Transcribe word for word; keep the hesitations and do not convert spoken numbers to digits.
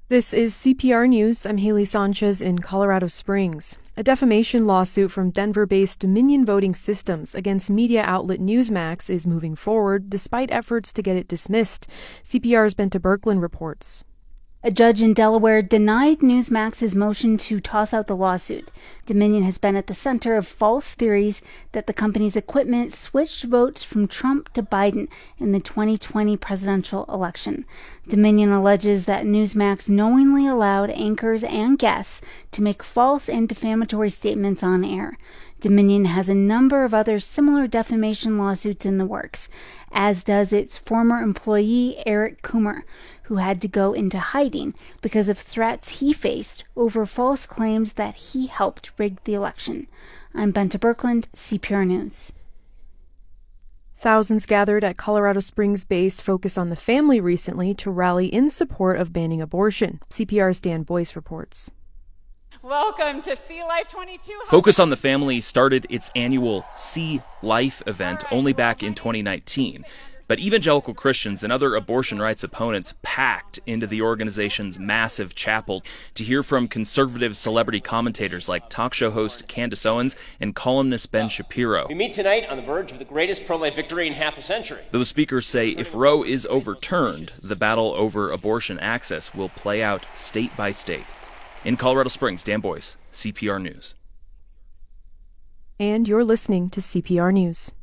This is C P R News. I'm Haley Sanchez in Colorado Springs. A defamation lawsuit from Denver-based Dominion Voting Systems against media outlet Newsmax is moving forward despite efforts to get it dismissed. C P R's Bente Birkeland reports. A judge in Delaware denied Newsmax's motion to toss out the lawsuit. Dominion has been at the center of false theories that the company's equipment switched votes from Trump to Biden in the twenty twenty presidential election. Dominion alleges that Newsmax knowingly allowed anchors and guests to make false and defamatory statements on air. Dominion has a number of other similar defamation lawsuits in the works, as does its former employee Eric Coomer, who had to go into hiding because of threats he faced over false claims that he helped rig the election. I'm Bente Birkeland, C P R News. Thousands gathered at Colorado Springs-based Focus on the Family recently to rally in support of banning abortion. C P R's Dan Boyce reports. Welcome to See Life twenty-two. Focus on the Family started its annual See Life event only back in twenty nineteen. But evangelical Christians and other abortion rights opponents packed into the organization's massive chapel to hear from conservative celebrity commentators like talk show host Candace Owens and columnist Ben Shapiro. We meet tonight on the verge of the greatest pro-life victory in half a century. Those speakers say if Roe is overturned, the battle over abortion access will play out state by state. In Colorado Springs, Dan Boyce, C P R News. And you're listening to C P R News.